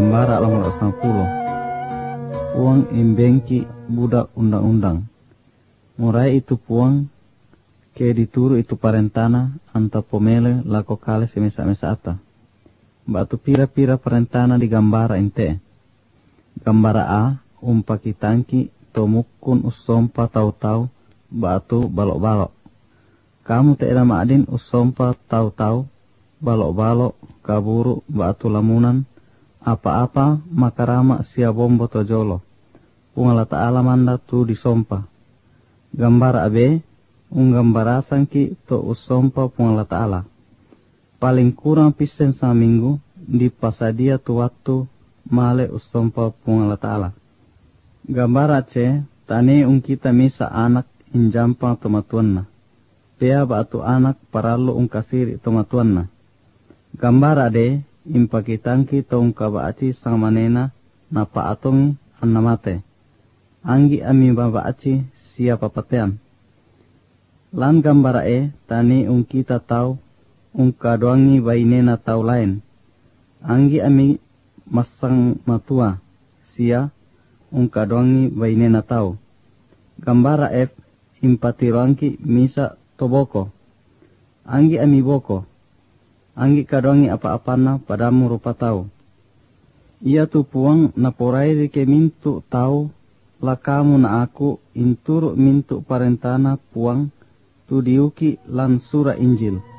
Gambara alamat 90. Puang imbengki budak undang-undang. Murai itu puang ke dituru itu parentana anta pomele lako kale semesa-mesa ata. Batu pira-pira parentana di gambara inte. Gambara A umpaki tangki tomukun usompa tau-tau batu balok-balok. Kamu te edama adin usompa tau-tau balok-balok kaburu batu lamunan apa-apa makarama sia bombo tojolo. Pungala ta'ala manda tu disompa. Gambara abe unggambara sangki to usompa pungala ta'ala. Paling kurang pisen saminggu di pasadia tu waktu male usompa pungala ta'ala. Gambara ce tane kita misa anak injampa tomatuanna. Pea batu anak paralu kasiri tomatuanna. Gambara de impakitangki to ungkabaaci sang manena napa atongi annamate. Anggi ami babaaci siapa patean. Lan gambara tani kita tahu ungkadoangi bainena tau lain. Anggi ami masang matua sia ungkadoangi bainena tau. Gambara impatiroanki misa toboko. Anggi ami boko. Anggi kadoangi apa-apana padamu rupa tau. Ia tu puang naporai ke mintu tau lakamu na aku inturu mintu parentana puang tu diuki lan sura Injil.